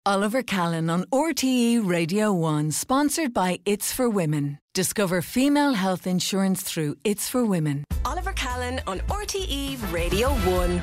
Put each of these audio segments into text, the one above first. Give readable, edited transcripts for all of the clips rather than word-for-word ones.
Oliver Callan on RTE Radio 1, sponsored by It's for Women. Discover female health insurance through It's for Women. Oliver Callan on RTE Radio 1.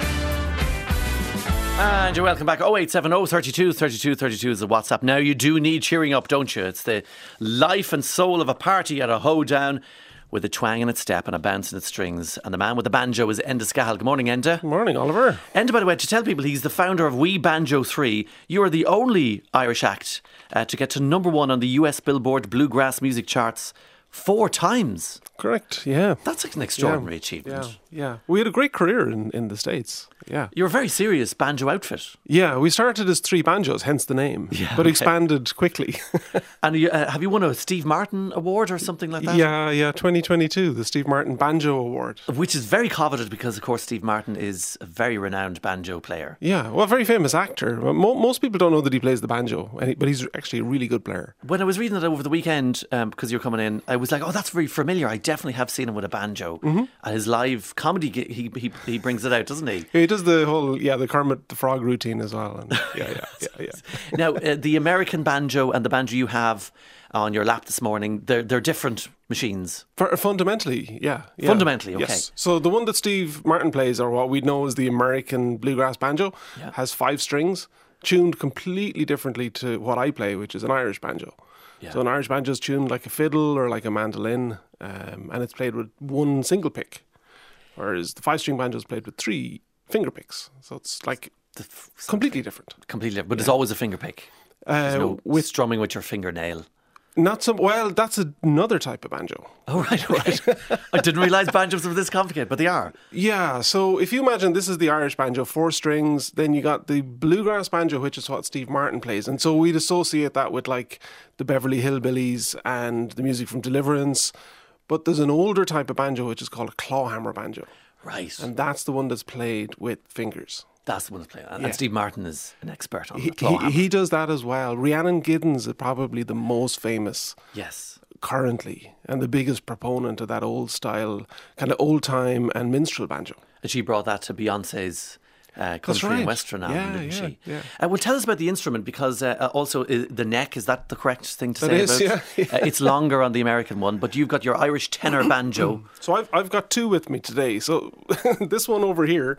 And you're welcome back. 0870 32 32 32 is the WhatsApp. Now, you do need cheering up, don't you? It's the life and soul of a party at a hoedown, with a twang in its step and a bounce in its strings. And the man with the banjo is Enda Scahill. Good morning, Enda. Good morning, Oliver. Enda, by the way, to tell people, he's the founder of We Banjo 3. You are the only Irish act to get to number one on the US Billboard Bluegrass Music Charts 4 times. Correct, yeah. That's an extraordinary achievement. Yeah. We had a great career in the States. Yeah. You're a very serious banjo outfit. Yeah, we started as 3 banjos, hence the name, but expanded quickly. And have you won a Steve Martin Award or something like that? Yeah, 2022, the Steve Martin Banjo Award. Which is very coveted because, of course, Steve Martin is a very renowned banjo player. Yeah, well, very famous actor. Most people don't know that he plays the banjo, but he's actually a really good player. When I was reading it over the weekend, because you were coming in, I was like, oh, that's very familiar. I definitely have seen him with a banjo. Mm-hmm. And his live comedy, he brings it out, doesn't he? He does the whole, the Kermit the Frog routine as well. And yeah. Now, the American banjo and the banjo you have on your lap this morning, they're different machines. Fundamentally, yeah. Fundamentally, okay. Yes. So the one that Steve Martin plays, or what we know as the American bluegrass banjo, has 5 strings, tuned completely differently to what I play, which is an Irish banjo. Yeah. So an Irish banjo is tuned like a fiddle or like a mandolin, and it's played with 1 single pick, whereas the 5-string banjo is played with 3 finger picks. So it's like completely different. Completely different. But there's always a finger pick. There's no strumming with your fingernail. Well, that's another type of banjo. Oh, right. I didn't realise banjos were this complicated, but they are. Yeah, so if you imagine this is the Irish banjo, 4 strings, then you got the bluegrass banjo, which is what Steve Martin plays. And so we'd associate that with like the Beverly Hillbillies and the music from Deliverance. But there's an older type of banjo, which is called a clawhammer banjo. Right. And that's the one that's played with fingers. That's the one that's played. And Steve Martin is an expert on the clawhammer. He does that as well. Rhiannon Giddens is probably the most famous. Yes. Currently, and the biggest proponent of that old style, kind of old time and minstrel banjo. And she brought that to Beyonce's country and western album, didn't she? Yeah. Well, tell us about the instrument, because also the neck, is that the correct thing to say about? Yeah. It's longer on the American one, but you've got your Irish tenor banjo. So I've got 2 with me today. So this one over here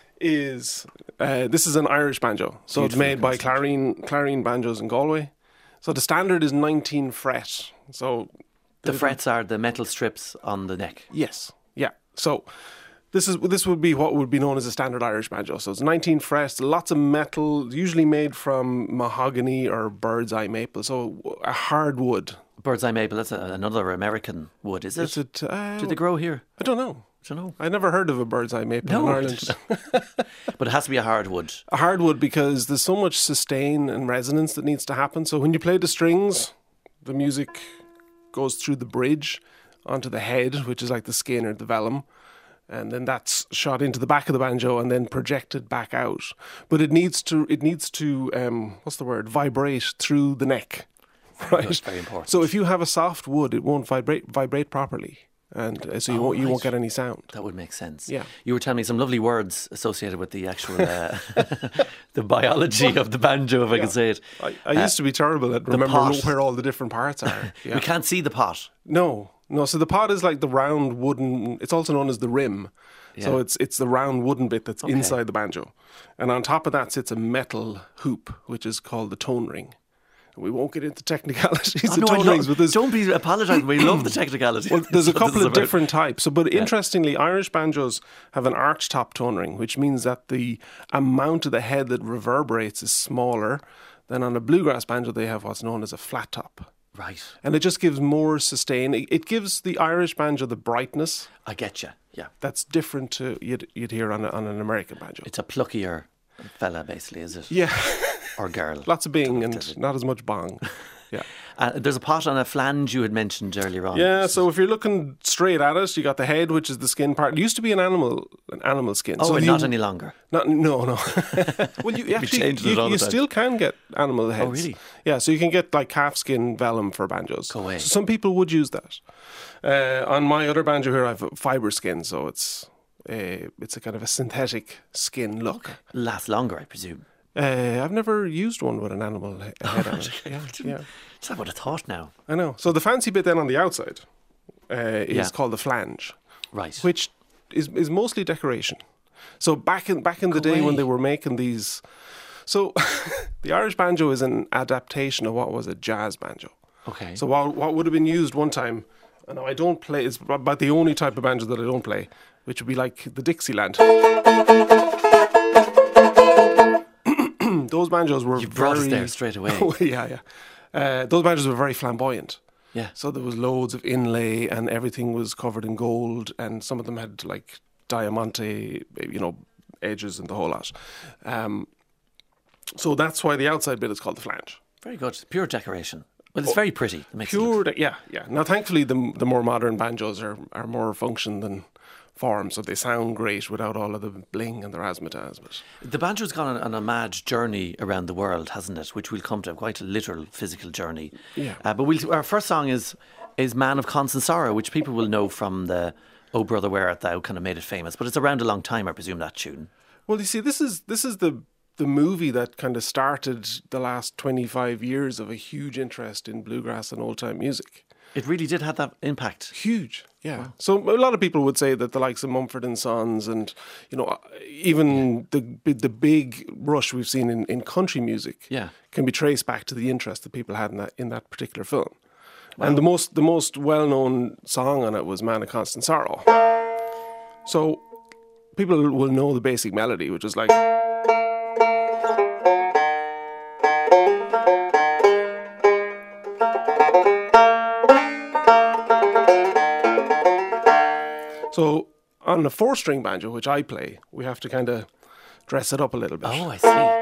is this is an Irish banjo. So it's made by Clarine Banjos in Galway. So the standard is 19 fret. So the frets are the metal strips on the neck. Yes. Yeah. So this would be what would be known as a standard Irish banjo. So it's 19 frets, lots of metal, usually made from mahogany or bird's eye maple. So a hard wood. Bird's eye maple, that's another American wood, is it? Do they grow here? I don't know. I never heard of a bird's eye maple in Ireland. But it has to be a hardwood. A hardwood, because there's so much sustain and resonance that needs to happen. So when you play the strings, the music goes through the bridge onto the head, which is like the skin or the vellum. And then that's shot into the back of the banjo and then projected back out. But it needs to vibrate through the neck. Right? That's very important. So if you have a soft wood, it won't vibrate properly. And so you won't get any sound. That would make sense. Yeah. You were telling me some lovely words associated with the actual the biology of the banjo, if I can say it. I used to be terrible at remembering where all the different parts are. Yeah. We can't see the pot. No. So the pot is like the round wooden. It's also known as the rim. Yeah. So it's the round wooden bit that's inside the banjo, and on top of that sits a metal hoop, which is called the tone ring. We won't get into technicalities of tone rings with this. Don't be apologising. We love the technicalities. Well, there's a couple of different types. But interestingly, Irish banjos have an arch top tone ring, which means that the amount of the head that reverberates is smaller than on a bluegrass banjo. They have what's known as a flat top. Right. And it just gives more sustain. It gives the Irish banjo the brightness. I get you. Yeah. That's different to you'd hear on an American banjo. It's a pluckier fella, basically, is it? Yeah. Or girl. Lots of bing and not as much bong. Yeah. There's a pot on a flange you had mentioned earlier on. Yeah, so if you're looking straight at it, you got the head, which is the skin part. It used to be an animal skin. Oh, so and not any longer? No. Well, you still can get animal heads. Oh, really? Yeah, so you can get like calf skin vellum for banjos. Go away. So some people would use that. On my other banjo here, I have fibre skin, so it's a kind of a synthetic skin look. Lasts longer, I presume. I've never used one with an animal head on it. Yeah. Is that what I thought now? I know. So the fancy bit then on the outside is called the flange, Right. which is mostly decoration. So back in the day when they were making these, so the Irish banjo is an adaptation of what was a jazz banjo. Okay. So what would have been used one time, and I don't play, it's about the only type of banjo that I don't play, which would be like the Dixieland. Those banjos were You brought us there straight away. yeah. Those banjos were very flamboyant. Yeah. So there was loads of inlay and everything was covered in gold, and some of them had like diamante, edges and the whole lot. So that's why the outside bit is called the flange. Very good. Pure decoration. Well, it's very pretty. It makes it look... Yeah. Now, thankfully, the more modern banjos are more function than form, so they sound great without all of the bling and the razzmatazz. But The banjo's gone on a mad journey around the world, hasn't it? Which we'll come to, quite a literal physical journey. Yeah. But our first song is Man of Constant Sorrow, which people will know from the Oh Brother Where Art Thou, kind of made it famous. But it's around a long time, I presume, that tune. well, you see, this is the movie that kind of started the last 25 years of a huge interest in bluegrass and old time music. It really did have that impact. Huge, yeah. Wow. So a lot of people would say that the likes of Mumford and Sons and, even the big rush we've seen in country music can be traced back to the interest that people had in that particular film. Wow. And the most well-known song on it was Man of Constant Sorrow. So people will know the basic melody, which is like... So on the 4-string banjo, which I play, we have to kind of dress it up a little bit. Oh, I see.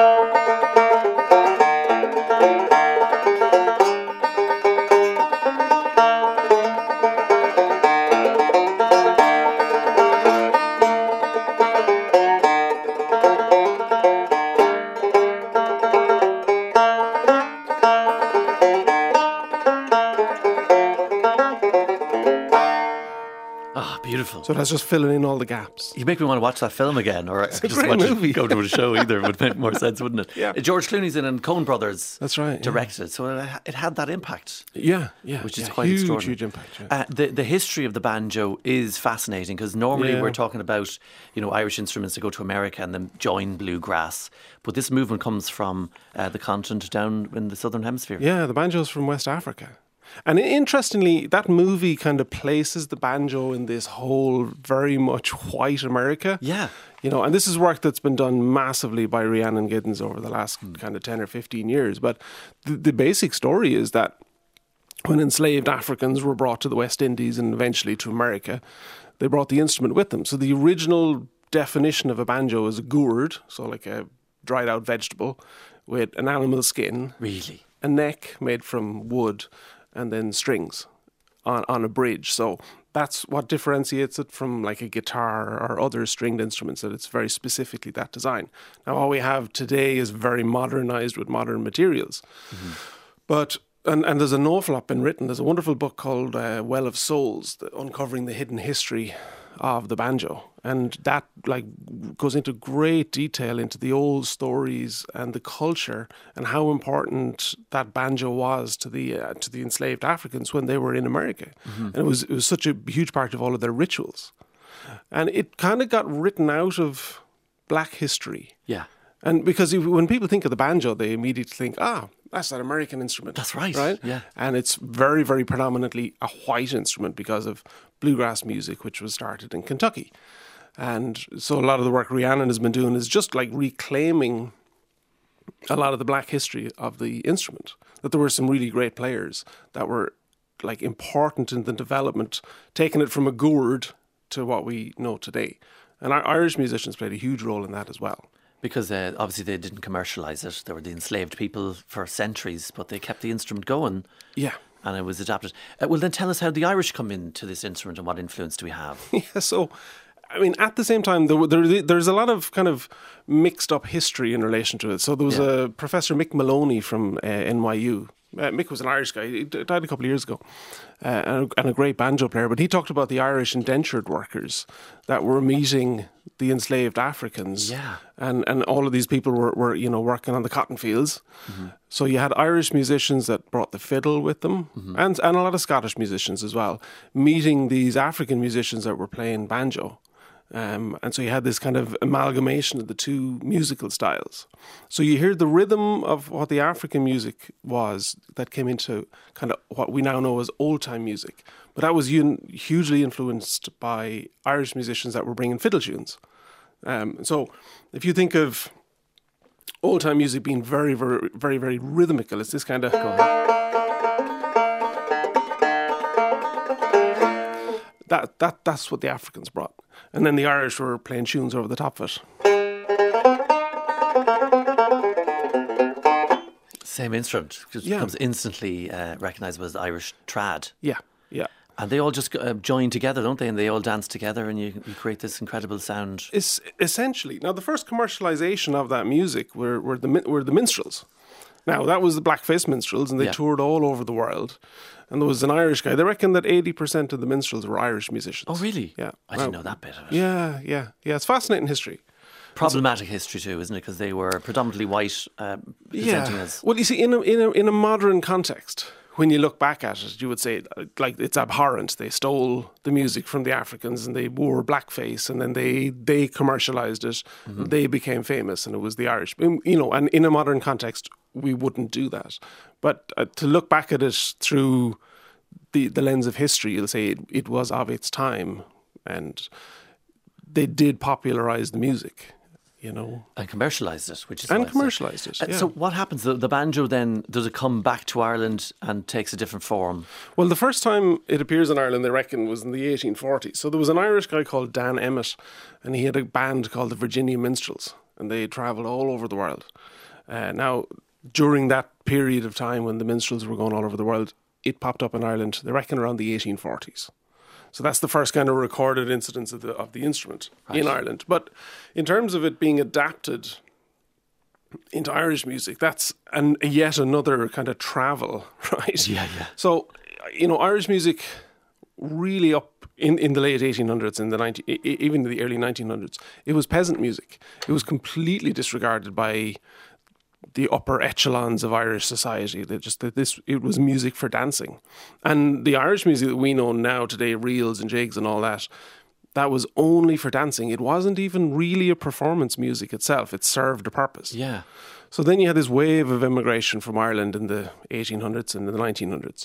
Beautiful. So that's just filling in all the gaps. You make me want to watch that film again, or It's a just great watch movie. it, go to a show either. Would make more sense, wouldn't it? Yeah. George Clooney's in, and Coen Brothers. That's right. Directed it, so it had that impact. Yeah. Which is quite huge, extraordinary. Huge impact. Yeah. The history of the banjo is fascinating because normally we're talking about Irish instruments that go to America and then join bluegrass, but this movement comes from the continent down in the southern hemisphere. Yeah, the banjo's from West Africa. And interestingly, that movie kind of places the banjo in this whole very much white America. Yeah. And this is work that's been done massively by Rhiannon Giddens over the last kind of 10 or 15 years. But the basic story is that when enslaved Africans were brought to the West Indies and eventually to America, they brought the instrument with them. So the original definition of a banjo is a gourd, so like a dried out vegetable, with an animal skin. Really? A neck made from wood, and then strings on a bridge. So that's what differentiates it from like a guitar or other stringed instruments, that it's very specifically that design. Now, all we have today is very modernized with modern materials. Mm-hmm. But, and there's an awful lot been written. There's a wonderful book called Well of Souls, uncovering the hidden history of the banjo. And that goes into great detail into the old stories and the culture and how important that banjo was to the enslaved Africans when they were in America. Mm-hmm. And it was such a huge part of all of their rituals. And it kind of got written out of black history. Yeah. And because when people think of the banjo, they immediately think, that's that American instrument. That's right. Right? Yeah. And it's very, very predominantly a white instrument because of bluegrass music, which was started in Kentucky. And so a lot of the work Rhiannon has been doing is just like reclaiming a lot of the black history of the instrument. That there were some really great players that were like important in the development, taking it from a gourd to what we know today. And our Irish musicians played a huge role in that as well. Because obviously they didn't commercialise it. They were the enslaved people for centuries, but they kept the instrument going. Yeah. And it was adapted. Well, then tell us how the Irish come into this instrument and what influence do we have? Yeah, so, I mean, at the same time, there's a lot of kind of mixed up history in relation to it. So there was a Professor Mick Maloney from NYU Mick was an Irish guy. He died a couple of years ago, and a great banjo player. But he talked about the Irish indentured workers that were meeting the enslaved Africans. Yeah. And all of these people were working on the cotton fields. Mm-hmm. So you had Irish musicians that brought the fiddle with them, mm-hmm. and a lot of Scottish musicians as well, meeting these African musicians that were playing banjo. And so you had this kind of amalgamation of the two musical styles. So you hear the rhythm of what the African music was that came into kind of what we now know as old-time music. But that was hugely influenced by Irish musicians that were bringing fiddle tunes. So if you think of old-time music being very, very, very, very rhythmical, it's this kind of... That's what the Africans brought. And then the Irish were playing tunes over the top of it. Same instrument, because it becomes instantly recognisable as the Irish trad. Yeah. And they all just join together, don't they? And they all dance together, and you create this incredible sound. It's essentially. Now, the first commercialisation of that music were the minstrels. Now, that was the blackface minstrels, and they toured all over the world. And there was an Irish guy. They reckon that 80% of the minstrels were Irish musicians. Oh, really? Yeah. I didn't know that bit of it. Yeah. It's fascinating history. Problematic history too, isn't it? Because they were predominantly white, presenting as... Well, you see, in a modern context, when you look back at it, you would say, like, it's abhorrent. They stole the music from the Africans and they wore blackface, and then they commercialised it. Mm-hmm. They became famous, and it was the Irish. And in a modern context, we wouldn't do that. But to look back at it through the lens of history, you'll say it was of its time, and they did popularise the music, And commercialised it, which is... And commercialised it, yeah. So what happens? The banjo then, does it come back to Ireland and takes a different form? Well, the first time it appears in Ireland, they reckon, was in the 1840s. So there was an Irish guy called Dan Emmett, and he had a band called the Virginia Minstrels, and they travelled all over the world. Now, during that period of time when the minstrels were going all over the world, it popped up in Ireland, they reckon, around the 1840s. So that's the first kind of recorded incidence of the instrument in Ireland. But in terms of it being adapted into Irish music, that's yet another kind of travel, right? Yeah. So, Irish music really up in the late 1800s, even the early 1900s, it was peasant music. It was completely disregarded by the upper echelons of Irish society. It was music for dancing. And the Irish music that we know now today, reels and jigs and all that was only for dancing. It wasn't even really a performance music itself. It served a purpose. Yeah. So then you had this wave of immigration from Ireland in the 1800s and the 1900s.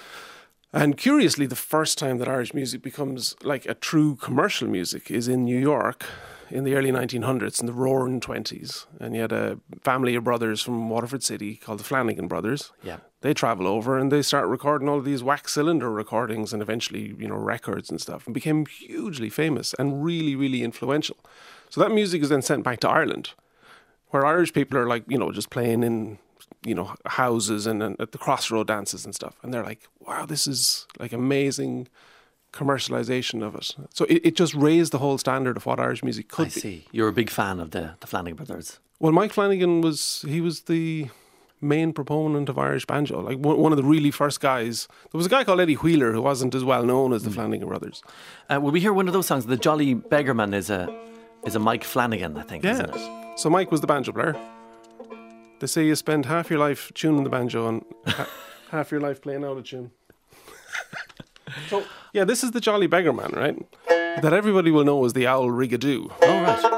And curiously, the first time that Irish music becomes like a true commercial music is in New York in the early 1900s, in the Roaring 20s. And you had a family of brothers from Waterford City called the Flanagan Brothers. Yeah. They travel over and they start recording all of these wax cylinder recordings and eventually, records and stuff, and became hugely famous and really, really influential. So that music is then sent back to Ireland, where Irish people are like, just playing in, houses and at the crossroad dances and stuff. And they're like, wow, this is like amazing commercialisation of it. So it just raised the whole standard of what Irish music could be. I see. You're a big fan of the Flanagan Brothers. Well, Mike Flanagan was the main proponent of Irish banjo. Like one of the really first guys. There was a guy called Eddie Wheeler who wasn't as well known as the Flanagan Brothers. Will we hear one of those songs? The Jolly Beggarman is a Mike Flanagan, I think, isn't it? So Mike was the banjo player. They say you spend half your life tuning the banjo and half your life playing out a tune. So, yeah, this is the Jolly Beggarman, right? That everybody will know as the Owl Rigadoo. Oh, right.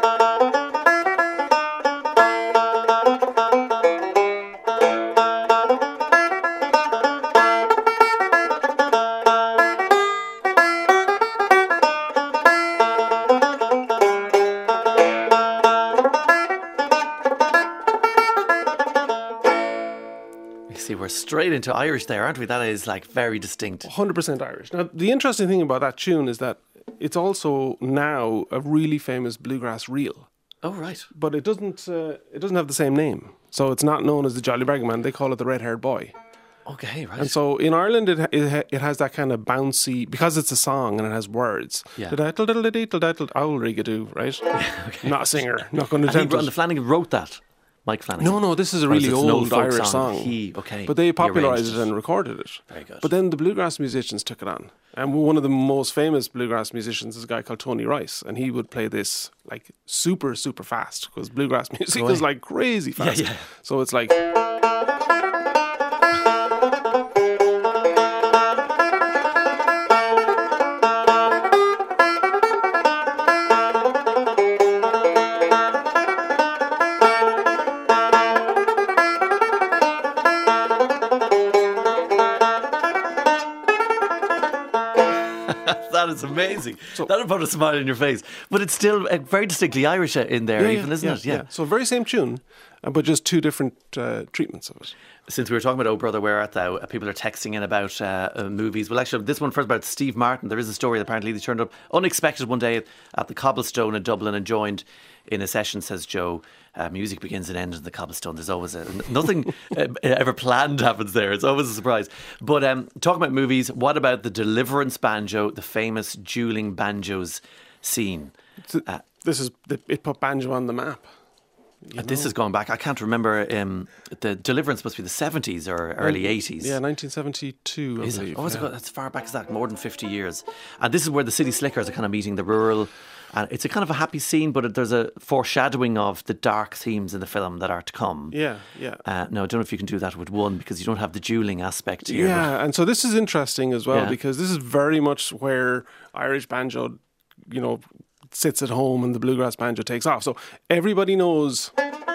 We're straight into Irish there, aren't we? That is like very distinct. 100% Irish. Now, the interesting thing about that tune is that it's also now a really famous bluegrass reel. Oh, right. But it doesn't have the same name. So it's not known as the Jolly Beggarman. They call it the Red-Haired Boy. Okay, right. And so in Ireland, it has that kind of bouncy, because it's a song and it has words. Yeah. Owl Rigadoo, right? Yeah, okay. Not a singer. Not going to attempt it. And the Flanagan wrote that. Mike Flanagan? No, this is a Or really it's an old folk Irish song. But they popularised it and recorded it. Very good. But then the bluegrass musicians took it on. And one of the most famous bluegrass musicians is a guy called Tony Rice. And he would play this like super, super fast because bluegrass music is like crazy fast. Yeah. So it's like... That is amazing. That'll put a smile on your face. But it's still very distinctly Irish in there, isn't it? Yeah. So very same tune, but just two different treatments of it. Since we were talking about Oh Brother, Where Art Thou, people are texting in about movies. Well, actually, this one first about Steve Martin. There is a story that apparently he turned up unexpected one day at the Cobblestone in Dublin and joined in a session, says Joe. Music begins and ends in the Cobblestone. There's always nothing ever planned happens there. It's always a surprise. But talking about movies, what about the Deliverance banjo, the famous dueling banjos scene? It put banjo on the map. This is going back. I can't remember. The Deliverance must be the 70s or early 80s. Yeah, 1972, I believe. It got as far back as that, more than 50 years. And this is where the city slickers are kind of meeting the rural. And it's a kind of a happy scene, but there's a foreshadowing of the dark themes in the film that are to come. Yeah. No, I don't know if you can do that with one because you don't have the dueling aspect here. Yeah, and so this is interesting as well because this is very much where Irish banjo, sits at home and the bluegrass banjo takes off. So everybody knows,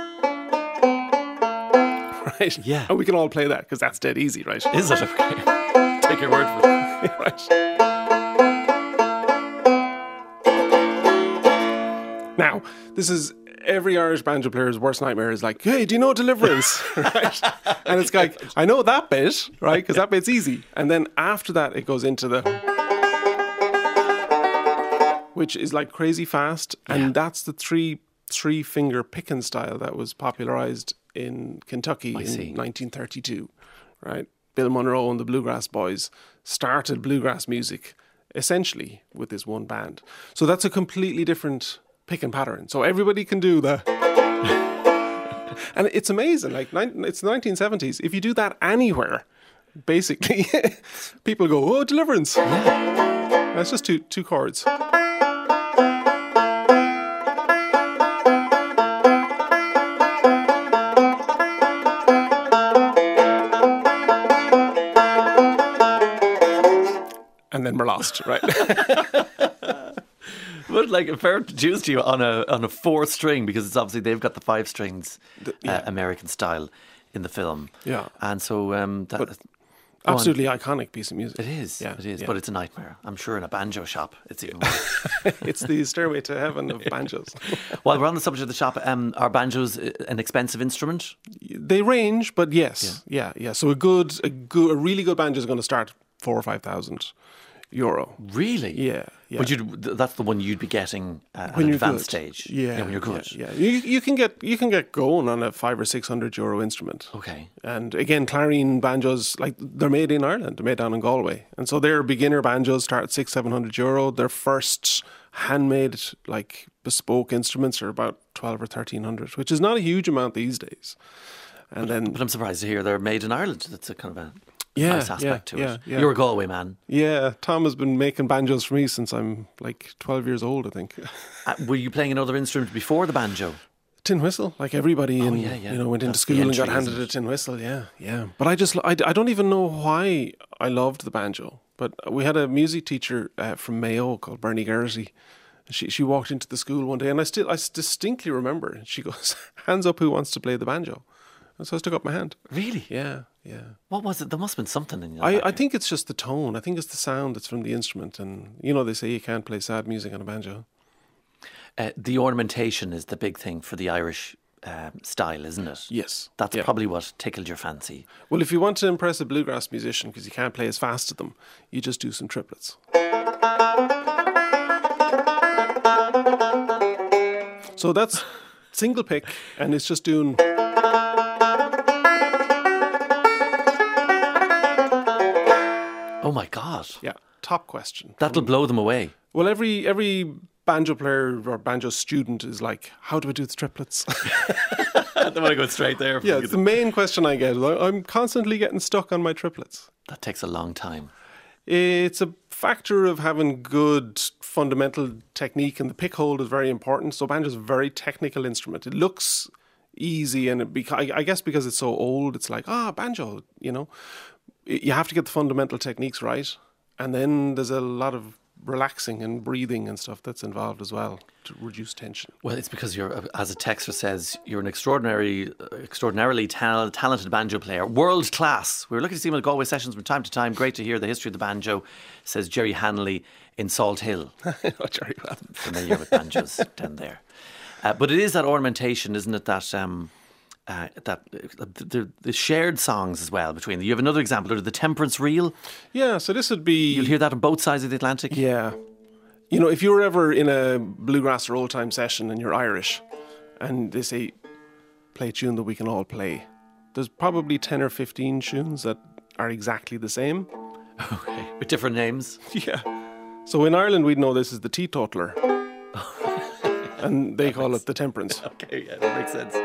right? Yeah. And we can all play that because that's dead easy, right? Is it? Okay. Take your word for it. Right. Now, this is every Irish banjo player's worst nightmare is like, hey, do you know Deliverance? Right? And it's like, I know that bit, right? Because that bit's easy. And then after that, it goes into the... which is like crazy fast. And that's the three-finger picking style that was popularised in Kentucky in 1932, right? Bill Monroe and the Bluegrass Boys started bluegrass music essentially with this one band. So that's a completely different... picking pattern. So everybody can do the... and it's amazing. Like, it's the 1970s. If you do that anywhere, basically, people go, oh, Deliverance. Yeah. That's just two chords. And then we're lost, right? But like a fair dues to you on a 4-string because it's obviously they've got the 5 strings American style in the film. Yeah, and so absolutely iconic piece of music. It is. Yeah, it is. Yeah. But it's a nightmare. I'm sure in a banjo shop it's even worse. It's the stairway to heaven of banjos. While we're on the subject of the shop, are banjos an expensive instrument? They range, but yes, yeah. So a really good banjo is going to start €4,000 or €5,000. Really? Yeah. But that's the one you'd be getting at when an you're advanced good. stage. Yeah, when you're good. Yeah. You can get going on a €500 or €600 instrument. Okay. And again, clarine banjos, like they're made in Ireland, they're made down in Galway, and so their beginner banjos start at €600-700. Their first handmade, like bespoke instruments are about 1,200 or 1,300, which is not a huge amount these days. And but I'm surprised to hear they're made in Ireland. That's a kind of a nice aspect to it. Yeah. You're a Galway man. Yeah, Tom has been making banjos for me since I'm like 12 years old, I think. Were you playing another instrument before the banjo? Tin whistle, like everybody went into school and got handed a tin whistle, yeah. But I don't even know why I loved the banjo. But we had a music teacher from Mayo called Bernie Garrity. She walked into the school one day and I distinctly remember, she goes, hands up who wants to play the banjo. And so I stuck up my hand. Really? Yeah. What was it? There must have been something in you. I think it's just the tone. I think it's the sound that's from the instrument. And, they say you can't play sad music on a banjo. The ornamentation is the big thing for the Irish style, isn't it? Yes. That's probably what tickled your fancy. Well, if you want to impress a bluegrass musician, because you can't play as fast as them, you just do some triplets. So that's single pick, and it's just doing... Oh my God. Yeah, top question. That'll blow them away. Well, every banjo player or banjo student is like, how do I do the triplets? I don't want to go straight there. Yeah, it's the main question I get. I'm constantly getting stuck on my triplets. That takes a long time. It's a factor of having good fundamental technique, and the pick hold is very important. So banjo is a very technical instrument. It looks easy, and I guess because it's so old, it's like, banjo, you know. You have to get the fundamental techniques right, and then there's a lot of relaxing and breathing and stuff that's involved as well to reduce tension. Well, it's because you're, as a texter says, you're an extraordinarily talented banjo player, world class. We were lucky to see him at Galway Sessions from time to time. Great to hear the history of the banjo, says Jerry Hanley in Salt Hill. Jerry, well. Familiar with banjos down there. But it is that ornamentation, isn't it, that the shared songs as well between them. You have another example of the Temperance Reel. Yeah, so this would be... You'll hear that on both sides of the Atlantic. Yeah. You know, if you were ever in a bluegrass or old time session and you're Irish and they say, play a tune that we can all play, there's probably 10 or 15 tunes that are exactly the same. Okay. With different names. Yeah. So in Ireland, we'd know this is the Teetotaler. And they call it the Temperance. Okay, yeah, that makes sense.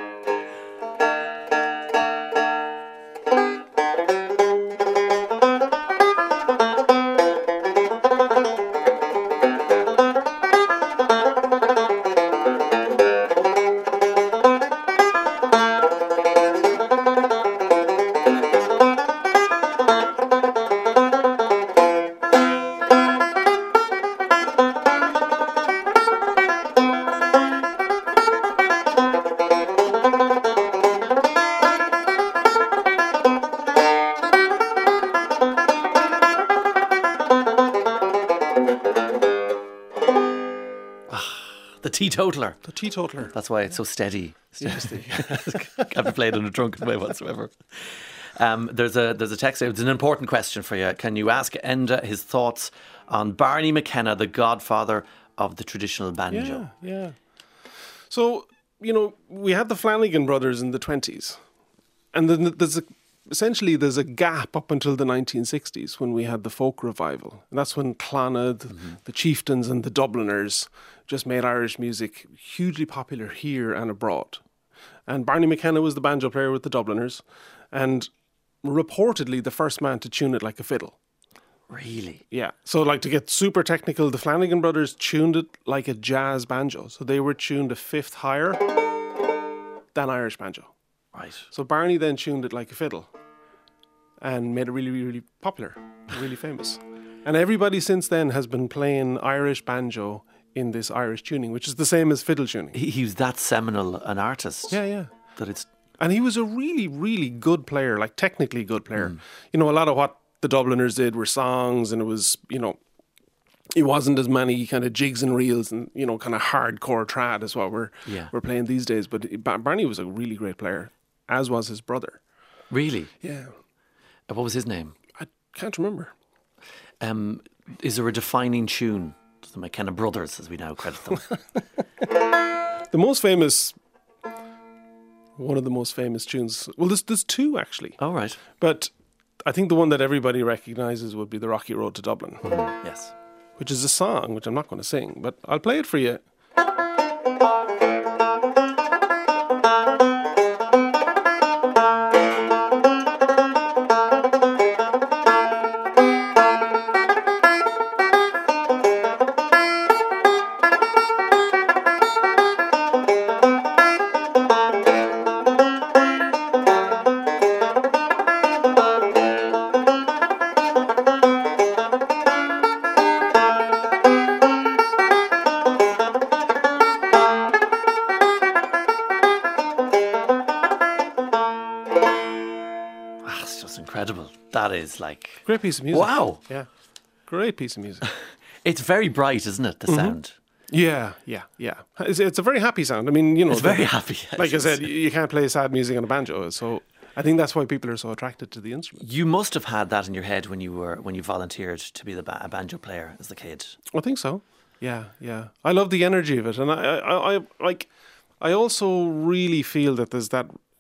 Teetotaler. The Teetotaler. That's why it's so steady. Can't be played in a drunken way whatsoever. There's a text. It's an important question for you. Can you ask Enda his thoughts on Barney McKenna, the godfather of the traditional banjo? Yeah. So, you know, we had the Flanagan brothers in the 20s. And then there's a gap up until the 1960s when we had the folk revival. And that's when Clonard, the Chieftains and the Dubliners just made Irish music hugely popular here and abroad. And Barney McKenna was the banjo player with the Dubliners and reportedly the first man to tune it like a fiddle. Really? Yeah. So like to get super technical, the Flanagan brothers tuned it like a jazz banjo. So they were tuned a fifth higher than Irish banjo. Right. So Barney then tuned it like a fiddle and made it really, really popular, really famous. And everybody since then has been playing Irish banjo in this Irish tuning, which is the same as fiddle tuning. He was that seminal an artist. Yeah. That it's... And he was a really, really good player, like technically good player. You know, a lot of what the Dubliners did were songs, and it was, you know, it wasn't as many kind of jigs and reels and, you know, kind of hardcore trad as what we're playing these days. But Barney was a really great player, as was his brother. Really? Yeah. What was his name? I can't remember. Is there a defining tune? The McKenna brothers, as we now credit them. The most famous, one of the most famous tunes, well, there's two actually. Oh, right. But I think the one that everybody recognises would be The Rocky Road to Dublin. Yes. Which is a song, which I'm not going to sing, but I'll play it for you. Incredible. That is like... Great piece of music. Wow. Yeah. Great piece of music. It's very bright, isn't it, the sound? Yeah. It's a very happy sound. I mean, you know... It's very happy. Like I said, you can't play sad music on a banjo, so I think that's why people are so attracted to the instrument. You must have had that in your head when you volunteered to be a banjo player as a kid. I think so. Yeah. I love the energy of it, and I also really feel that there's that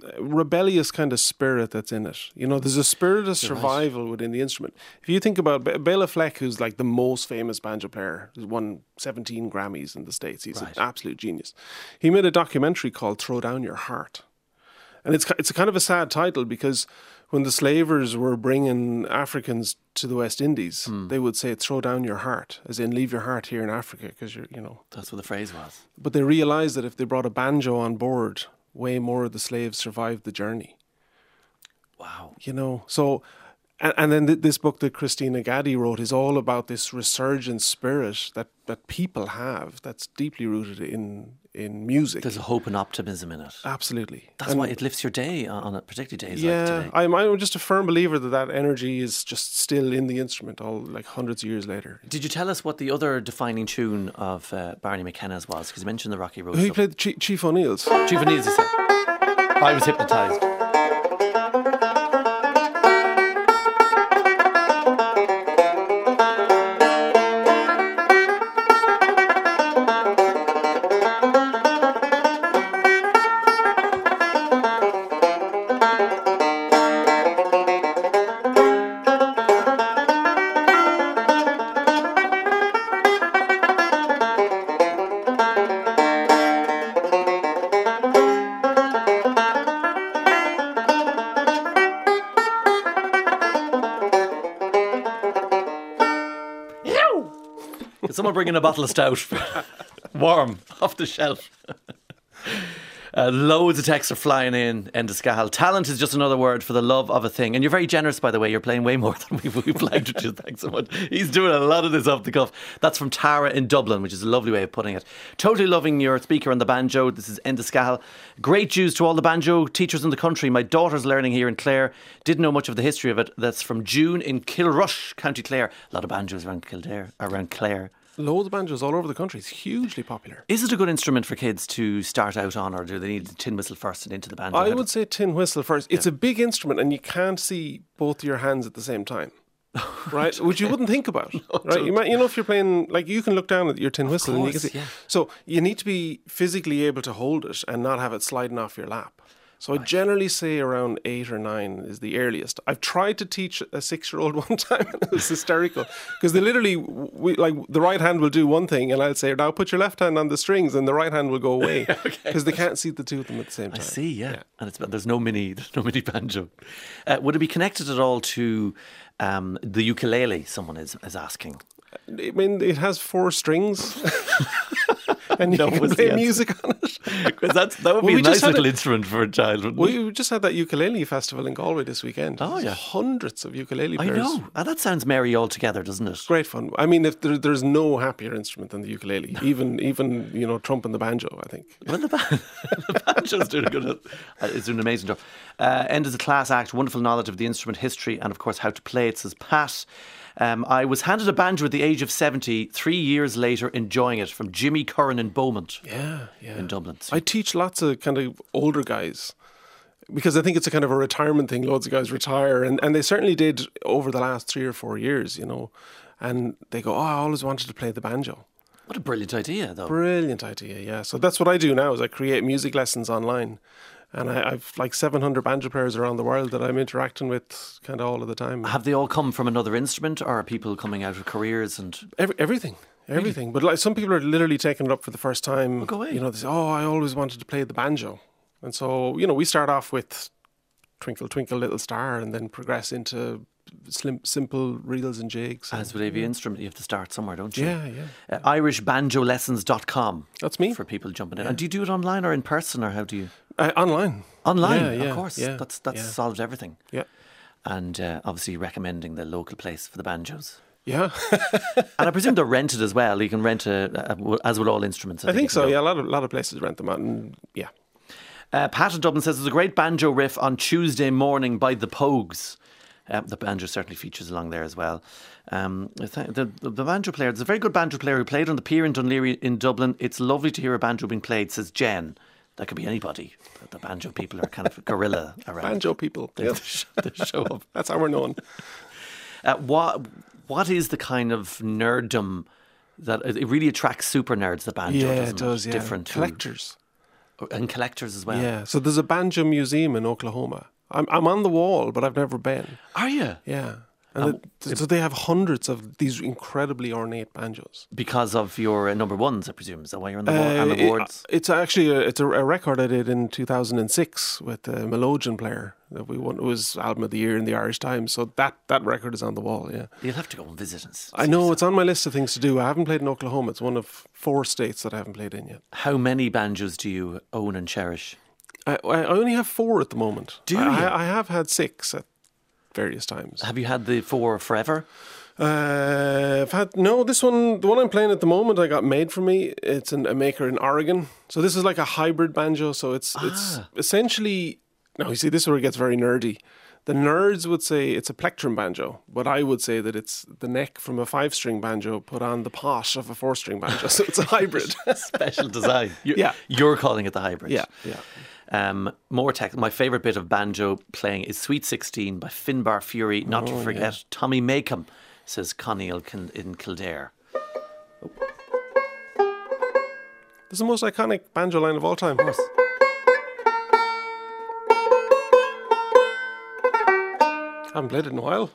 rebellious kind of spirit that's in it. You know, there's a spirit of survival within the instrument. If you think about Bela Fleck, who's like the most famous banjo player, who's won 17 Grammys in the States. He's an absolute genius. He made a documentary called Throw Down Your Heart. And it's a kind of a sad title because when the slavers were bringing Africans to the West Indies, they would say, throw down your heart, as in leave your heart here in Africa because That's what the phrase was. But they realised that if they brought a banjo on board, way more of the slaves survived the journey. Wow. You know, so... And then this book that Christina Gaddy wrote is all about this resurgent spirit that people have that's deeply rooted in music. There's a hope and optimism in it. Absolutely. That's why it lifts your day on a particular days yeah, like today. I'm just a firm believer that energy is just still in the instrument all like hundreds of years later. Did you tell us what the other defining tune of Barney McKenna's was? Because you mentioned the Rocky Road. He played Chief O'Neill's. Chief O'Neill's, you said. I was hypnotised. Is someone bringing a bottle of stout? Warm, off the shelf. Loads of texts are flying in Endescahal. Talent is just another word for the love of a thing. And you're very generous, by the way. You're playing way more than we've flagged, which is thanks so much. He's doing a lot of this off the cuff. That's from Tara in Dublin, which is a lovely way of putting it. Totally loving your speaker on the banjo. This is Endescahal. Great Jews to all the banjo teachers in the country. My daughter's learning here in Clare. Didn't know much of the history of it. That's from June in Kilrush, County Clare. A lot of banjos around Clare. Loads of banjos all over the country. It's hugely popular. Is it a good instrument for kids to start out on, or do they need the tin whistle first and into the banjo? I would say tin whistle first. It's a big instrument and you can't see both your hands at the same time. Right? Which you wouldn't think about. Right? You know, if you're playing, like, you can look down at your tin whistle and you can see. Yeah. So you need to be physically able to hold it and not have it sliding off your lap. So I generally say around 8 or 9 is the earliest. I've tried to teach a 6-year-old one time and it was hysterical because they literally, the right hand will do one thing and I'll say, now put your left hand on the strings and the right hand will go away because they can't see the two of them at the same time. I see, yeah. And there's no mini banjo. Would it be connected at all to the ukulele, someone is asking? I mean, it has 4 strings. And you can play music on it. Because that would be a nice little instrument for a child, wouldn't it? We just had that ukulele festival in Galway this weekend. Oh, yeah. Hundreds of ukulele players. I know. And that sounds merry altogether, doesn't it? Great fun. I mean, if there's no happier instrument than the ukulele. Even Trump and the banjo, I think. Well, the banjo's doing it's doing an amazing job. End is a class act, wonderful knowledge of the instrument history and, of course, how to play it, says Pat. I was handed a banjo at the age of 70, 3 years later enjoying it, from Jimmy Curran in Beaumont in Dublin. I teach lots of kind of older guys because I think it's a kind of a retirement thing. Loads of guys retire and they certainly did over the last 3 or 4 years, you know, and they go, I always wanted to play the banjo. What a brilliant idea, though. Brilliant idea, yeah. So that's what I do now is I create music lessons online. And I've like 700 banjo players around the world that I'm interacting with kind of all of the time. Have they all come from another instrument, or are people coming out of careers and everything? Really? But like some people are literally taking it up for the first time. Go away. You know, they say, I always wanted to play the banjo. And so, you know, we start off with Twinkle, Twinkle, Little Star and then progress into simple reels and jigs. As with every instrument, you have to start somewhere, don't you? Yeah. IrishBanjoLessons.com. That's me. For people jumping in. And do you do it online or in person, or how do you? Online. Online, yeah, of course. Yeah, that's solved everything. Yeah. And obviously recommending the local place for the banjos. Yeah. And I presume they're rented as well. You can rent as with all instruments. I think so, yeah. A lot of places rent them out, and yeah. Pat in Dublin says there's a great banjo riff on Tuesday Morning by the Pogues. The banjo certainly features along there as well. The banjo player, there's a very good banjo player who played on the pier in Dunleary in Dublin. It's lovely to hear a banjo being played, says Jen. That could be anybody. The banjo people are kind of guerrilla around. Banjo people. They show up. That's how we're known. What is the kind of nerddom that it really attracts super nerds, the banjo? Yeah, it does. Yeah. Different collectors. And collectors as well. Yeah, so there's a banjo museum in Oklahoma. I'm on the wall, but I've never been. Are you? Yeah. And so they have hundreds of these incredibly ornate banjos. Because of your number ones, I presume. Is that why you're on the awards? It's actually a record I did in 2006 with the Melodeon player that we won. It was Album of the Year in the Irish Times. So that record is on the wall. Yeah, you'll have to go and visit us. I know it's on my list of things to do. I haven't played in Oklahoma. It's one of 4 states that I haven't played in yet. How many banjos do you own and cherish? I only have 4 at the moment. Do you? I have had 6 at various times. Have you had the 4 forever? I've had this one. The one I'm playing at the moment, I got made for me. It's a maker in Oregon. So this is like a hybrid banjo. So it's essentially. Now you see, this is where it gets very nerdy. The nerds would say it's a plectrum banjo, but I would say that it's the neck from a 5-string banjo put on the pot of a 4-string banjo. So it's a hybrid. Special design. Yeah, you're calling it the hybrid. Yeah. More tech. My favourite bit of banjo playing is Sweet 16 by Finbar Fury. Not to forget Tommy Makem, says Conneal in Kildare. This is the most iconic banjo line of all time. Of course. I haven't played it in a while.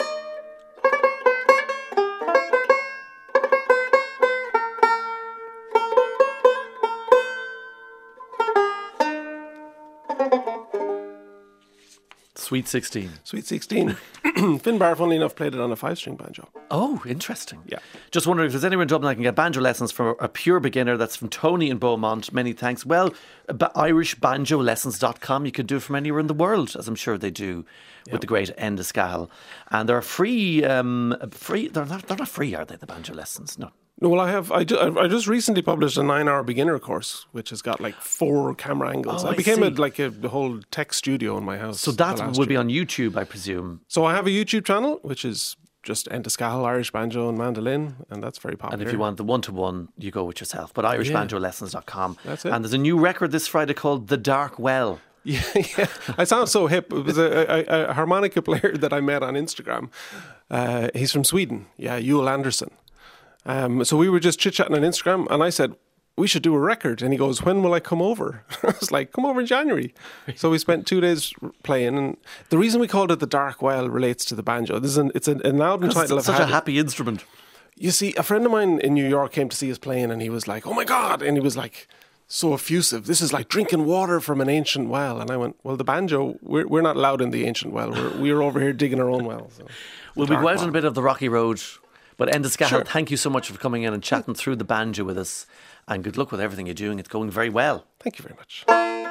Sweet 16. Sweet 16. Finbar, funnily enough, played it on a 5-string banjo. Oh, interesting. Yeah. Just wondering if there's anyone in Dublin that can get banjo lessons for a pure beginner. That's from Tony in Beaumont. Many thanks. Well, irishbanjolessons.com. You can do it from anywhere in the world, as I'm sure they do with the great Enda Scahill. And they're free. They're not free, are they, the banjo lessons? No. No, well, I just recently published a 9-hour beginner course, which has got like 4 camera angles. I became a whole tech studio in my house. So that would be on YouTube, I presume. So I have a YouTube channel, which is just Enda Scahill, Irish banjo and mandolin, and that's very popular. And if you want the one-to-one, you go with yourself. But irishbanjolessons.com. That's it. And there's a new record this Friday called The Dark Well. Yeah. I sound so hip. It was a harmonica player that I met on Instagram. He's from Sweden. Yeah, Joel Anderson. So we were just chit-chatting on Instagram, and I said, we should do a record. And he goes, when will I come over? I was like, come over in January. So we spent 2 days playing. And the reason we called it The Dark Well relates to the banjo. It's an album title. It's such a happy instrument. You see, a friend of mine in New York came to see us playing, and he was like, oh my God. And he was like, so effusive. This is like drinking water from an ancient well. And I went, well, the banjo, we're not allowed in the ancient well. We're over here digging our own well. So we'll go out on a bit of the rocky road. But Enda Scahill, Thank you so much for coming in and chatting through the banjo with us. And good luck with everything you're doing. It's going very well. Thank you very much.